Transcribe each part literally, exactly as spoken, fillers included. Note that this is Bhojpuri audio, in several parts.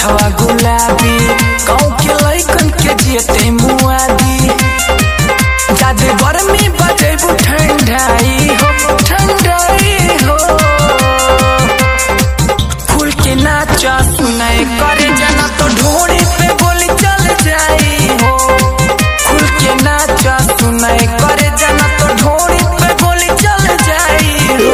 ओठवा गुलाबी गाँव के लइकन के जेते मुआदी जादे गर्मी बजेबू ठंडाई हो ठंडाई हो खुल के नाचा सुनाए करे जाना तो ढोड़ी पे बोली चल जाई हो खुल के नाचा सुनाए करे जाना तो ढोड़ी पे बोली चल जाई हो।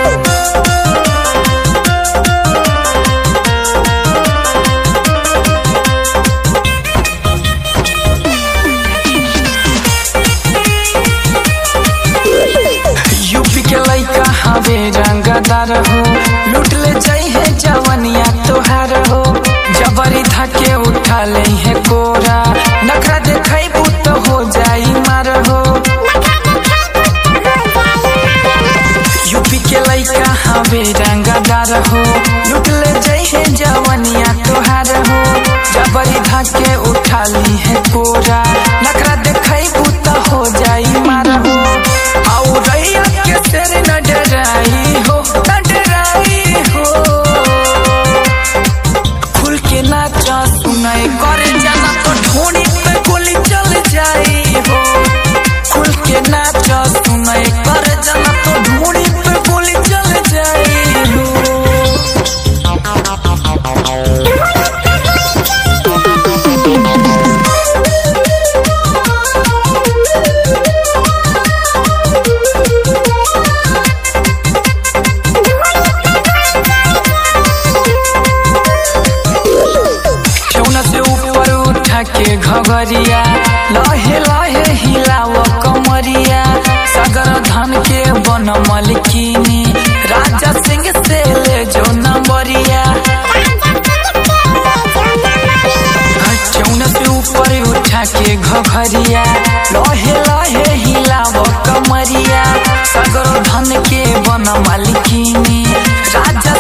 यूपी के लइका हवे रंगदार हो लूट ले जाई है जवनिया तोहार हो जबरी धके उठा ले है कोरा नखरा देखाइबू तो हो जाई मार हो। यूपी के लइका हवे रंगदार हो लूट ले जाई है जवनिया तोहार हो जबरी धके उठा ली है कोरा नखरा देखाइबू तो हो जाई मार हो। आओ रैया के तेरे न डराई हो न डराई हो खुल के नाचा सुनाई करे जाना तो ढोनी पे गोली चल जाई हो खुल के नाचा सुनाई करे जाना तो ढोनी पे गोली चल जाई हो। के घगरिया लहे लहे हिलाव कमरिया सागर धन के बन मलकिनी राजा सिंह से ले जो नंबरिया चौन से ऊपर उठा के घगरिया लहे लहे हिलाव कमरिया सागर धन के बन मलकिनी राजा